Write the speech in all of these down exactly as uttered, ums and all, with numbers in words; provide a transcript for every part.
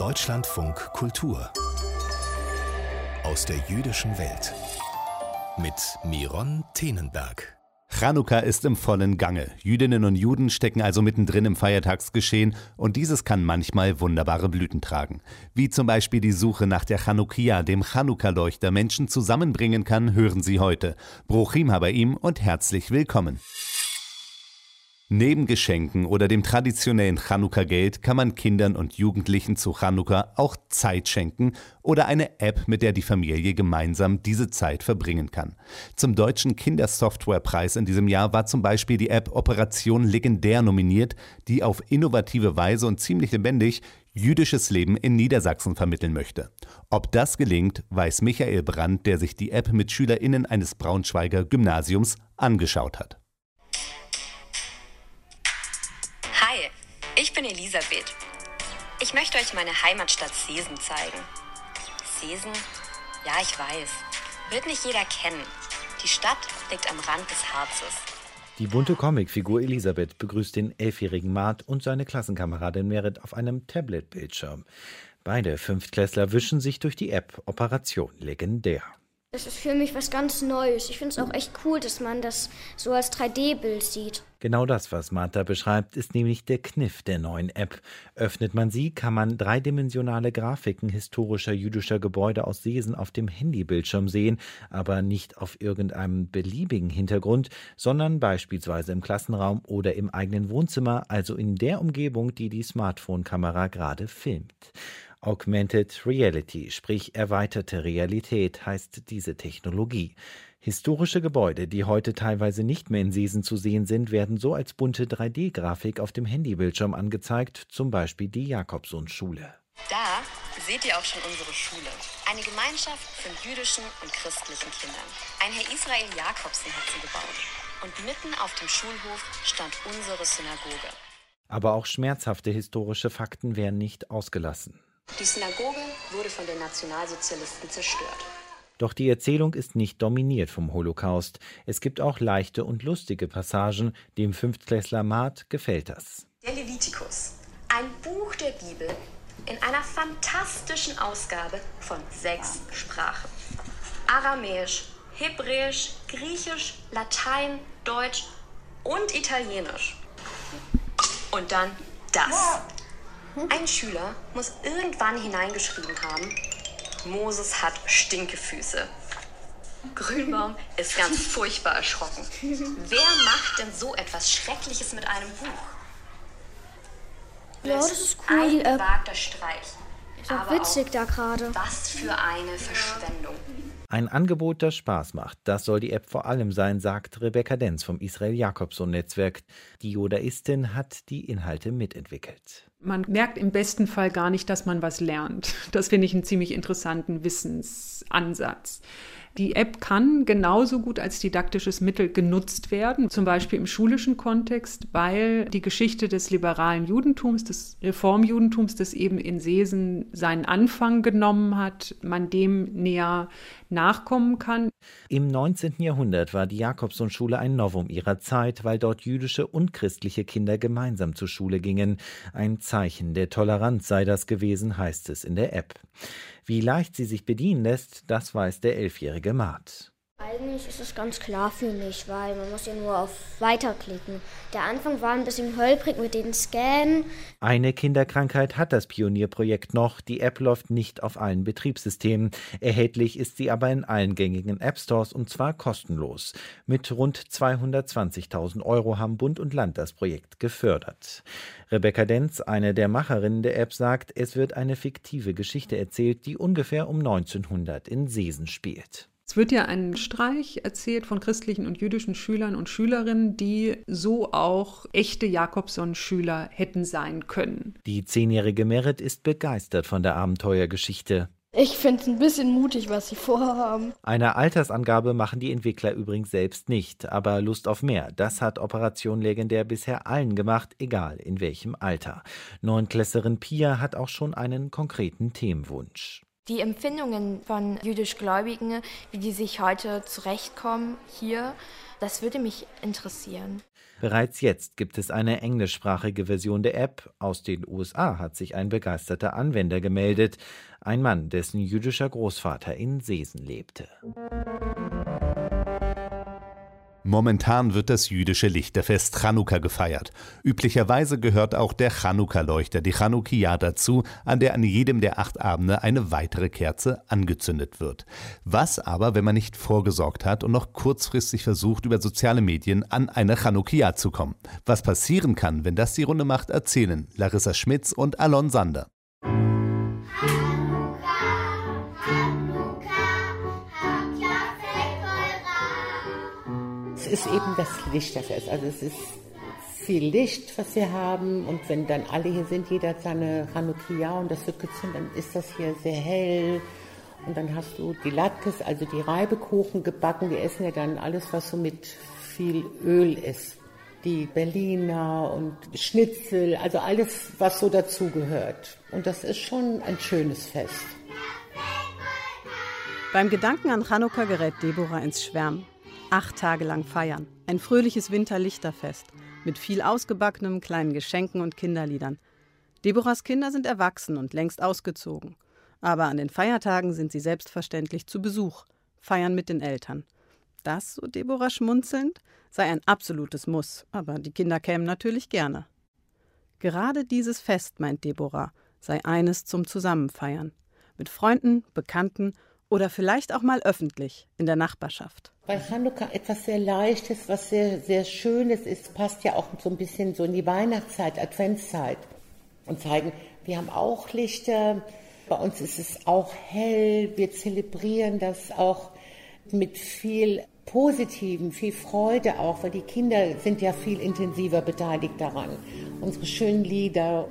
Deutschlandfunk Kultur aus der jüdischen Welt mit Miron Tenenberg. Chanukka ist im vollen Gange. Jüdinnen und Juden stecken also mittendrin im Feiertagsgeschehen und dieses kann manchmal wunderbare Blüten tragen. Wie zum Beispiel die Suche nach der Chanukia, dem Chanukka-Leuchter, Menschen zusammenbringen kann, hören Sie heute. Bruchim Habaim und herzlich willkommen. Neben Geschenken oder dem traditionellen Chanukka-Geld kann man Kindern und Jugendlichen zu Chanukka auch Zeit schenken oder eine App, mit der die Familie gemeinsam diese Zeit verbringen kann. Zum Deutschen Kindersoftwarepreis in diesem Jahr war zum Beispiel die App Operation Legendär nominiert, die auf innovative Weise und ziemlich lebendig jüdisches Leben in Niedersachsen vermitteln möchte. Ob das gelingt, weiß Michael Brandt, der sich die App mit SchülerInnen eines Braunschweiger Gymnasiums angeschaut hat. Hi, ich bin Elisabeth. Ich möchte euch meine Heimatstadt Seesen zeigen. Seesen? Ja, ich weiß. Wird nicht jeder kennen. Die Stadt liegt am Rand des Harzes. Die bunte Comicfigur Elisabeth begrüßt den elfjährigen Mart und seine Klassenkameradin Merit auf einem Tablet-Bildschirm. Beide Fünftklässler wischen sich durch die App Operation Legendär. Das ist für mich was ganz Neues. Ich finde es auch echt cool, dass man das so als drei D Bild sieht. Genau das, was Martha beschreibt, ist nämlich der Kniff der neuen App. Öffnet man sie, kann man dreidimensionale Grafiken historischer jüdischer Gebäude aus Seesen auf dem Handybildschirm sehen, aber nicht auf irgendeinem beliebigen Hintergrund, sondern beispielsweise im Klassenraum oder im eigenen Wohnzimmer, also in der Umgebung, die die Smartphone-Kamera gerade filmt. Augmented Reality, sprich erweiterte Realität, heißt diese Technologie. Historische Gebäude, die heute teilweise nicht mehr in Seesen zu sehen sind, werden so als bunte drei D Grafik auf dem Handybildschirm angezeigt, zum Beispiel die Jakobsohn-Schule. Da seht ihr auch schon unsere Schule. Eine Gemeinschaft von jüdischen und christlichen Kindern. Ein Herr Israel Jakobsen hat sie gebaut. Und mitten auf dem Schulhof stand unsere Synagoge. Aber auch schmerzhafte historische Fakten werden nicht ausgelassen. Die Synagoge wurde von den Nationalsozialisten zerstört. Doch die Erzählung ist nicht dominiert vom Holocaust. Es gibt auch leichte und lustige Passagen. Dem Fünftklässler Mart gefällt das. Der Levitikus, ein Buch der Bibel in einer fantastischen Ausgabe von sechs Sprachen. Aramäisch, Hebräisch, Griechisch, Latein, Deutsch und Italienisch. Und dann das. Ein Schüler muss irgendwann hineingeschrieben haben, Moses hat Stinkefüße. Grünbaum ist ganz furchtbar erschrocken. Wer macht denn so etwas Schreckliches mit einem Buch? Ja, das ist cool. Die Ein App gewagter Streich. ist auch Aber witzig da gerade. Was für eine Verschwendung. Ein Angebot, das Spaß macht. Das soll die App vor allem sein, sagt Rebecca Denz vom Israel Jakobson-Netzwerk. Die Judaistin hat die Inhalte mitentwickelt. Man merkt im besten Fall gar nicht, dass man was lernt. Das finde ich einen ziemlich interessanten Wissensansatz. Die App kann genauso gut als didaktisches Mittel genutzt werden, zum Beispiel im schulischen Kontext, weil die Geschichte des liberalen Judentums, des Reformjudentums, das eben in Seesen seinen Anfang genommen hat, man dem näher nachkommen kann. Im neunzehnten Jahrhundert war die Jakobson-Schule ein Novum ihrer Zeit, weil dort jüdische und christliche Kinder gemeinsam zur Schule gingen. Ein Zeichen der Toleranz sei das gewesen, heißt es in der App. Wie leicht sie sich bedienen lässt, das weiß der elfjährige Mart. Eigentlich ist es ganz klar für mich, weil man muss ja nur auf Weiter klicken. Der Anfang war ein bisschen holprig mit den Scannen. Eine Kinderkrankheit hat das Pionierprojekt noch. Die App läuft nicht auf allen Betriebssystemen. Erhältlich ist sie aber in allen gängigen App-Stores und zwar kostenlos. Mit rund zweihundertzwanzigtausend Euro haben Bund und Land das Projekt gefördert. Rebecca Denz, eine der Macherinnen der App, sagt, es wird eine fiktive Geschichte erzählt, die ungefähr um neunzehnhundert in Seesen spielt. Es wird ja ein Streich erzählt von christlichen und jüdischen Schülern und Schülerinnen, die so auch echte Jakobson-Schüler hätten sein können. Die zehnjährige Merit ist begeistert von der Abenteuergeschichte. Ich finde es ein bisschen mutig, was sie vorhaben. Eine Altersangabe machen die Entwickler übrigens selbst nicht, aber Lust auf mehr, das hat Operation Legendär bisher allen gemacht, egal in welchem Alter. Neunklässlerin Pia hat auch schon einen konkreten Themenwunsch. Die Empfindungen von jüdisch-Gläubigen, wie die sich heute zurechtkommen hier, das würde mich interessieren. Bereits jetzt gibt es eine englischsprachige Version der App. Aus den U S A hat sich ein begeisterter Anwender gemeldet. Ein Mann, dessen jüdischer Großvater in Seesen lebte. Momentan wird das jüdische Lichterfest Chanukka gefeiert. Üblicherweise gehört auch der Chanukka-Leuchter, die Chanukiah, dazu, an der an jedem der acht Abende eine weitere Kerze angezündet wird. Was aber, wenn man nicht vorgesorgt hat und noch kurzfristig versucht, über soziale Medien an eine Chanukiah zu kommen? Was passieren kann, wenn das die Runde macht, erzählen Larissa Schmitz und Alon Sander. Es ist eben das Lichterfest, also es ist viel Licht, was wir haben, und wenn dann alle hier sind, jeder hat seine Chanukiah und das wird gezündet, dann ist das hier sehr hell und dann hast du die Latkes, also die Reibekuchen gebacken, wir essen ja dann alles, was so mit viel Öl ist, die Berliner und Schnitzel, also alles, was so dazugehört, und das ist schon ein schönes Fest. Beim Gedanken an Chanukka gerät Deborah ins Schwärmen. Acht Tage lang feiern. Ein fröhliches Winterlichterfest mit viel ausgebackenem, kleinen Geschenken und Kinderliedern. Deborahs Kinder sind erwachsen und längst ausgezogen. Aber an den Feiertagen sind sie selbstverständlich zu Besuch, feiern mit den Eltern. Das, so Deborah schmunzelnd, sei ein absolutes Muss, aber die Kinder kämen natürlich gerne. Gerade dieses Fest, meint Deborah, sei eines zum Zusammenfeiern. Mit Freunden, Bekannten oder vielleicht auch mal öffentlich in der Nachbarschaft. Bei Chanukka etwas sehr Leichtes, was sehr, sehr Schönes ist, passt ja auch so ein bisschen so in die Weihnachtszeit, Adventszeit. Und zeigen, wir haben auch Lichter, bei uns ist es auch hell, wir zelebrieren das auch mit viel Positiven, viel Freude auch, weil die Kinder sind ja viel intensiver beteiligt daran. Unsere schönen Lieder.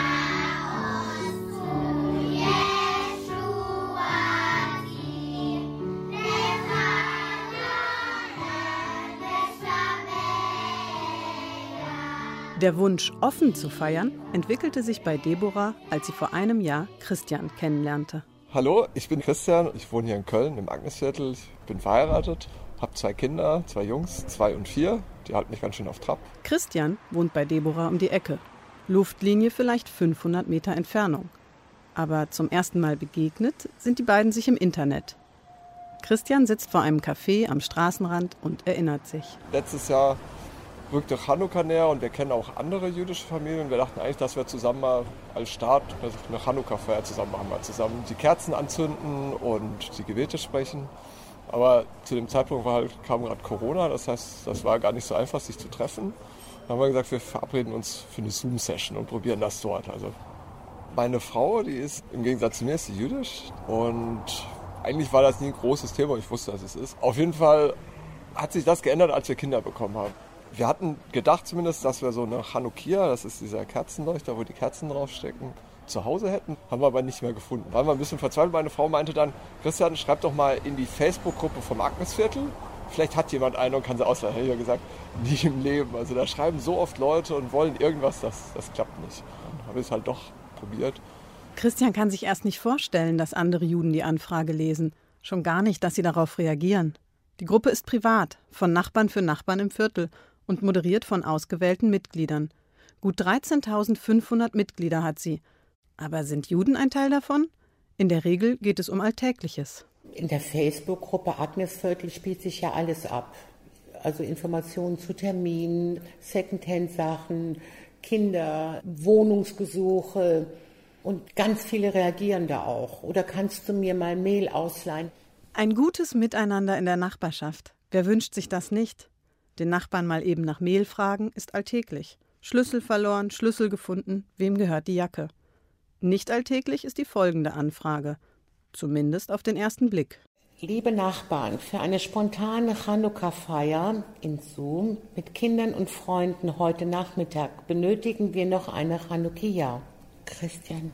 Der Wunsch, offen zu feiern, entwickelte sich bei Deborah, als sie vor einem Jahr Christian kennenlernte. Hallo, ich bin Christian, ich wohne hier in Köln im Agnesviertel, ich bin verheiratet, habe zwei Kinder, zwei Jungs, zwei und vier, die halten mich ganz schön auf Trab. Christian wohnt bei Deborah um die Ecke, Luftlinie vielleicht fünfhundert Meter Entfernung. Aber zum ersten Mal begegnet sind die beiden sich im Internet. Christian sitzt vor einem Café am Straßenrand und erinnert sich. Letztes Jahr rückte Chanukka näher und wir kennen auch andere jüdische Familien. Wir dachten eigentlich, dass wir zusammen mal als Start eine Chanukka-Feier zusammen machen, mal zusammen die Kerzen anzünden und die Gebete sprechen. Aber zu dem Zeitpunkt war halt, kam gerade Corona, das heißt, das war gar nicht so einfach, sich zu treffen. Dann haben wir gesagt, wir verabreden uns für eine Zoom-Session und probieren das dort. Also meine Frau, die ist im Gegensatz zu mir, ist sie jüdisch und eigentlich war das nie ein großes Thema, ich wusste, dass es ist. Auf jeden Fall hat sich das geändert, als wir Kinder bekommen haben. Wir hatten gedacht zumindest, dass wir so eine Chanukiah, das ist dieser Kerzenleuchter, wo die Kerzen draufstecken, zu Hause hätten. Haben wir aber nicht mehr gefunden. Waren wir ein bisschen verzweifelt. Meine Frau meinte dann, Christian, schreib doch mal in die Facebook-Gruppe vom Agnesviertel. Vielleicht hat jemand eine und kann sie ausleihen. Ich habe gesagt, nie im Leben. Also da schreiben so oft Leute und wollen irgendwas, das, das klappt nicht. Dann habe ich es halt doch probiert. Christian kann sich erst nicht vorstellen, dass andere Juden die Anfrage lesen. Schon gar nicht, dass sie darauf reagieren. Die Gruppe ist privat, von Nachbarn für Nachbarn im Viertel und moderiert von ausgewählten Mitgliedern. Gut dreizehntausendfünfhundert Mitglieder hat sie. Aber sind Juden ein Teil davon? In der Regel geht es um Alltägliches. In der Facebook-Gruppe Agnesviertel spielt sich ja alles ab. Also Informationen zu Terminen, Secondhand-Sachen, Kinder, Wohnungsgesuche und ganz viele reagieren da auch. Oder kannst du mir mal Mehl ausleihen? Ein gutes Miteinander in der Nachbarschaft. Wer wünscht sich das nicht? Den Nachbarn mal eben nach Mehl fragen, ist alltäglich. Schlüssel verloren, Schlüssel gefunden, wem gehört die Jacke? Nicht alltäglich ist die folgende Anfrage. Zumindest auf den ersten Blick. Liebe Nachbarn, für eine spontane Chanukka-Feier in Zoom mit Kindern und Freunden heute Nachmittag benötigen wir noch eine Chanukiah. Christian.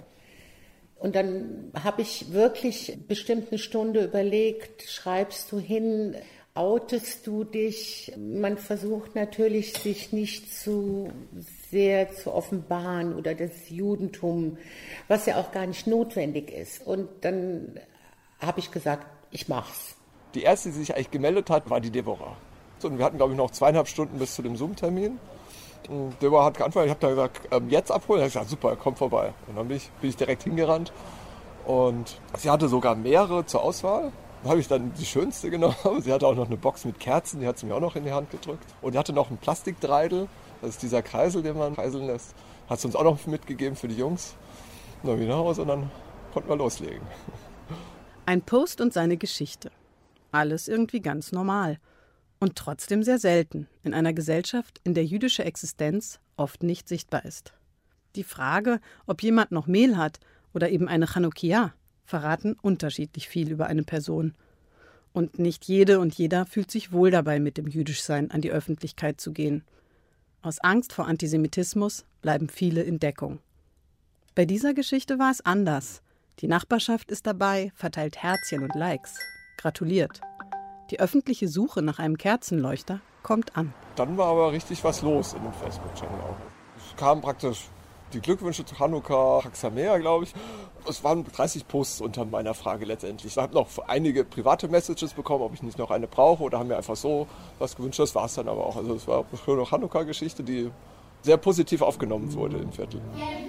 Und dann habe ich wirklich bestimmt eine Stunde überlegt, schreibst du hin, outest du dich? Man versucht natürlich, sich nicht zu sehr zu offenbaren oder das Judentum, was ja auch gar nicht notwendig ist. Und dann habe ich gesagt, ich mach's. Die erste, die sich eigentlich gemeldet hat, war die Deborah. Und wir hatten, glaube ich, noch zweieinhalb Stunden bis zu dem Zoom-Termin. Und Deborah hat geantwortet, ich habe da gesagt, ähm, jetzt abholen. Da habe ich gesagt, super, komm vorbei. Und dann bin ich, bin ich direkt hingerannt. Und sie hatte sogar mehrere zur Auswahl. Da habe ich dann die schönste genommen. Sie hatte auch noch eine Box mit Kerzen, die hat sie mir auch noch in die Hand gedrückt. Und die hatte noch einen Plastikdreidel, das ist dieser Kreisel, den man kreiseln lässt. Hat sie uns auch noch mitgegeben für die Jungs. Und dann bin ich nach Hause und dann konnten wir loslegen. Ein Post und seine Geschichte. Alles irgendwie ganz normal. Und trotzdem sehr selten in einer Gesellschaft, in der jüdische Existenz oft nicht sichtbar ist. Die Frage, ob jemand noch Mehl hat oder eben eine Chanukia, verraten unterschiedlich viel über eine Person. Und nicht jede und jeder fühlt sich wohl dabei, mit dem Jüdischsein an die Öffentlichkeit zu gehen. Aus Angst vor Antisemitismus bleiben viele in Deckung. Bei dieser Geschichte war es anders. Die Nachbarschaft ist dabei, verteilt Herzchen und Likes, gratuliert. Die öffentliche Suche nach einem Kerzenleuchter kommt an. Dann war aber richtig was los in dem Facebook-Channel auch. Es kamen praktisch die Glückwünsche zu Chanukka, Chag Sameach, glaube ich. Es waren dreißig Posts unter meiner Frage letztendlich. Ich habe noch einige private Messages bekommen, ob ich nicht noch eine brauche, oder haben mir einfach so was gewünscht. Das war es dann aber auch. Also es war eine schöne Chanukka-Geschichte, die sehr positiv aufgenommen wurde im Viertel.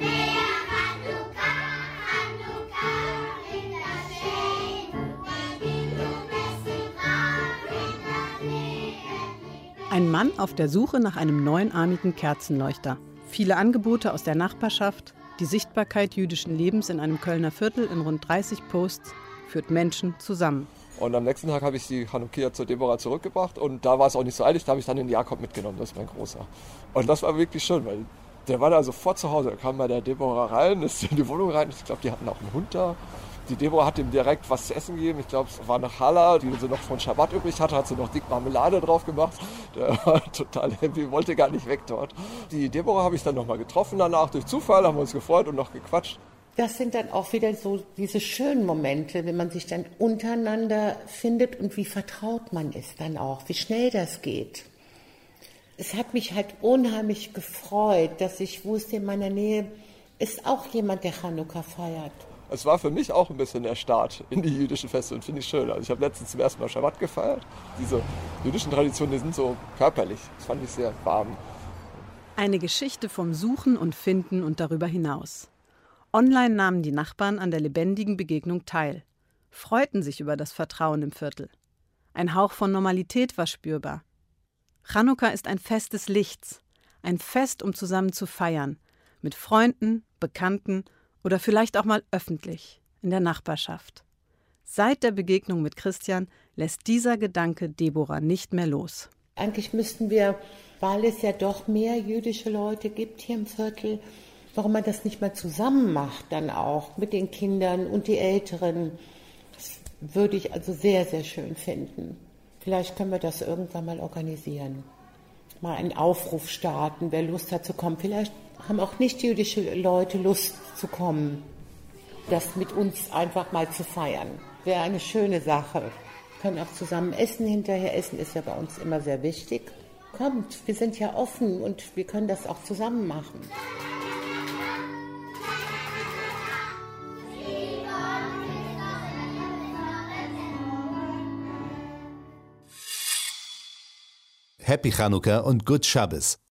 Ein Mann auf der Suche nach einem neunarmigen Kerzenleuchter. Viele Angebote aus der Nachbarschaft, die Sichtbarkeit jüdischen Lebens in einem Kölner Viertel in rund dreißig Posts führt Menschen zusammen. Und am nächsten Tag habe ich die Chanukia zur Deborah zurückgebracht und da war es auch nicht so eilig, da habe ich dann den Jakob mitgenommen, das ist mein Großer. Und das war wirklich schön, weil der war da sofort zu Hause, er kam bei der Deborah rein, ist in die Wohnung rein, ich glaube, die hatten auch einen Hund da. Die Deborah hat ihm direkt was zu essen gegeben. Ich glaube, es war eine Challah, die sie noch von Schabbat übrig hatte. Hat sie noch dick Marmelade drauf gemacht. Der war total happy, wollte gar nicht weg dort. Die Deborah habe ich dann nochmal getroffen danach. Durch Zufall haben wir uns gefreut und noch gequatscht. Das sind dann auch wieder so diese schönen Momente, wenn man sich dann untereinander findet und wie vertraut man ist dann auch, wie schnell das geht. Es hat mich halt unheimlich gefreut, dass ich wusste, in meiner Nähe ist auch jemand, der Chanukka feiert. Es war für mich auch ein bisschen der Start in die jüdischen Feste und finde ich schön. Also ich habe letztens zum ersten Mal Schabbat gefeiert. Diese jüdischen Traditionen, die sind so körperlich. Das fand ich sehr warm. Eine Geschichte vom Suchen und Finden und darüber hinaus. Online nahmen die Nachbarn an der lebendigen Begegnung teil, freuten sich über das Vertrauen im Viertel. Ein Hauch von Normalität war spürbar. Chanukka ist ein Fest des Lichts, ein Fest, um zusammen zu feiern, mit Freunden, Bekannten oder vielleicht auch mal öffentlich, in der Nachbarschaft. Seit der Begegnung mit Christian lässt dieser Gedanke Deborah nicht mehr los. Eigentlich müssten wir, weil es ja doch mehr jüdische Leute gibt hier im Viertel, warum man das nicht mal zusammen macht dann auch mit den Kindern und die Älteren. Das würde ich also sehr, sehr schön finden. Vielleicht können wir das irgendwann mal organisieren. Mal einen Aufruf starten, wer Lust hat zu kommen. Vielleicht haben auch nicht-jüdische Leute Lust zu kommen, das mit uns einfach mal zu feiern. Wäre eine schöne Sache. Wir können auch zusammen essen hinterher. Essen ist ja bei uns immer sehr wichtig. Kommt, wir sind ja offen und wir können das auch zusammen machen. Happy Chanukka und Good Shabbos.